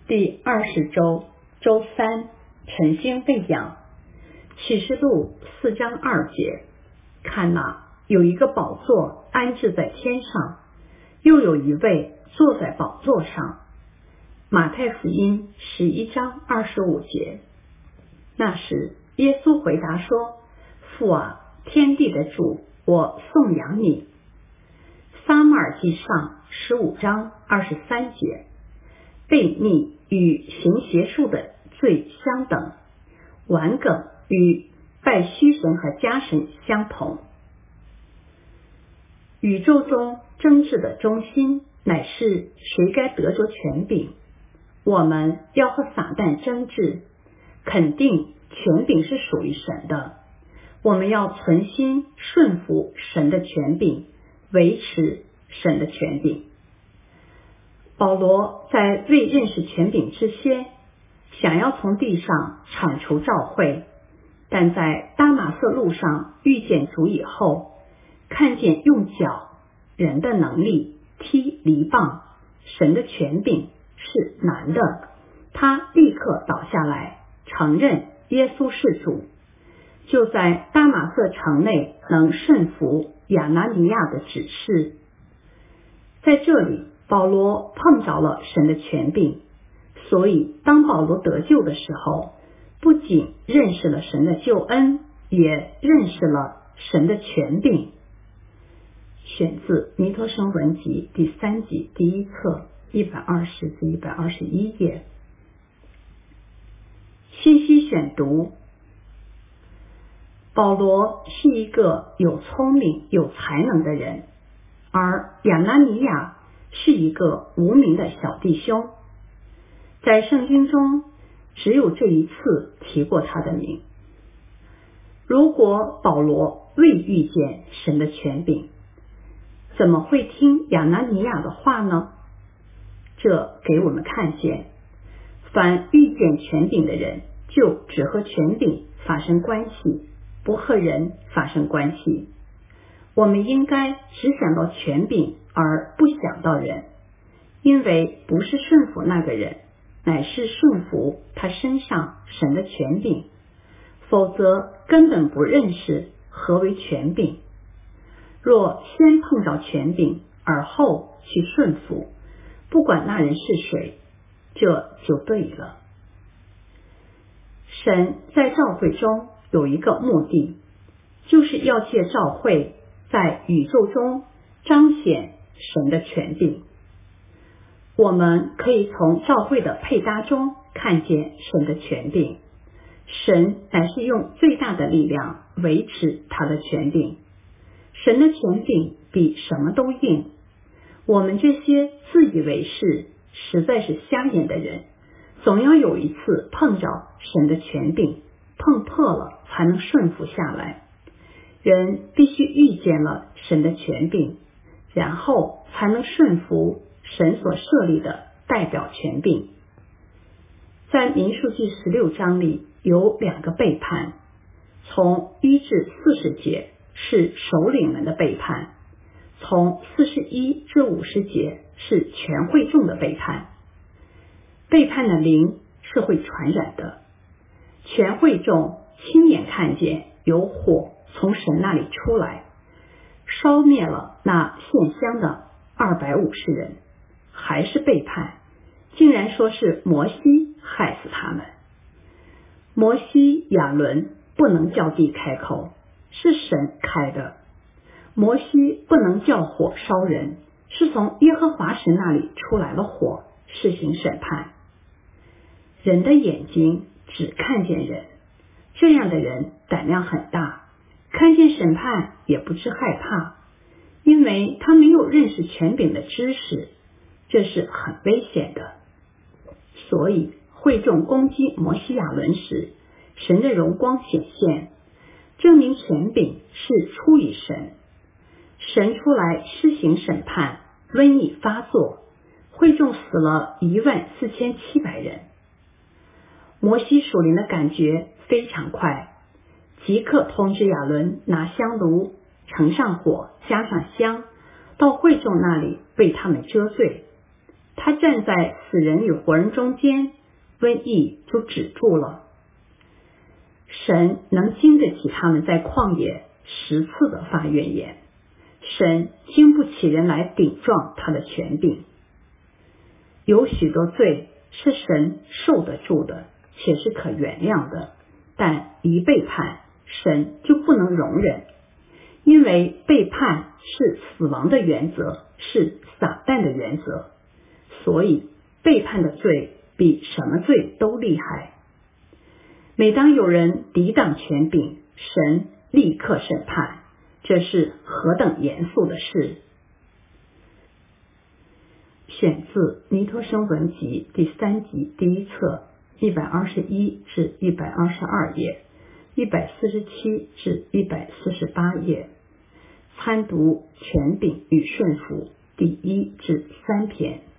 第20周周三，晨星喂养。启示录4章2节，看哪，有一个宝座安置在天上，又有一位坐在宝座上。马太福音11章25节。那时耶稣回答说，父啊，天地的主，我颂扬你。撒母耳记上15章23节，悖逆与行邪术的罪相等，顽梗与拜虚神和假神相同。宇宙中争执的中心乃是谁该得着权柄。我们要和撒旦争执，肯定权柄是属于神的。我们要存心顺服神的权柄，维持神的权柄。保罗在未认识权柄之先，想要从地上铲除教会，但在大马色路上遇见主以后，看见用脚人的能力踢篱笆，神的权柄是难的，他立刻倒下来，承认耶稣是主，就在大马色城内能顺服亚拿尼亚的指示。在这里保罗碰着了神的权柄，所以当保罗得救的时候，不仅认识了神的救恩，也认识了神的权柄。选自尼托生文集第3集第1册120至121页。信息选读。保罗是一个有聪明有才能的人，而亚拿尼亚是一个无名的小弟兄。在圣经中只有这一次提过他的名。如果保罗未遇见神的权柄，怎么会听亚拿尼亚的话呢？这给我们看见，凡遇见权柄的人，就只和权柄发生关系，不和人发生关系。我们应该只想到权柄而不想到人，因为不是顺服那个人，乃是顺服他身上神的权柄，否则根本不认识何为权柄。若先碰着权柄，而后去顺服，不管那人是谁，这就对了。神在教会中有一个目的，就是要借教会在宇宙中彰显神的权柄。我们可以从教会的配搭中看见神的权柄。神乃是用最大的力量维持他的权柄。神的权柄比什么都硬。我们这些自以为是、实在是瞎眼的人，总要有一次碰着神的权柄，碰破了才能顺服下来。人必须遇见了神的权柄，然后才能顺服神所设立的代表权柄。在民数记16章里有2个背叛，从1至40节是首领们的背叛，从41至50节是全会众的背叛。背叛的灵是会传染的。全会众亲眼看见有火从神那里出来，烧灭了那献香的250人，还是背叛，竟然说是摩西害死他们。摩西、亚伦不能叫地开口，是神开的。摩西不能叫火烧人，是从耶和华神那里出来了火，施行审判。人的眼睛只看见人，这样的人胆量很大，看见审判也不知害怕，因为他没有认识权柄的知识，这是很危险的。所以会众攻击摩西亚伦时，神的荣光显现，证明权柄是出于神。神出来施行审判，瘟疫发作，会众死了14700人。摩西属灵的感觉非常快，即刻通知亚伦拿香炉，盛上火，加上香，到会众那里为他们遮罪。 他站在死人与活人中间，瘟疫就止住了。神能经得起他们在旷野10次的发怨言，神经不起人来顶撞他的权柄。有许多罪是神受得住的，且是可原谅的，但一背叛，神就不能容忍，因为背叛是死亡的原则，是撒旦的原则，所以背叛的罪比什么罪都厉害。每当有人抵挡权柄，神立刻审判，这是何等严肃的事。选自《尼托生文集》第3集第1册121至122页，147至148页。参读权柄与顺服第1至3篇。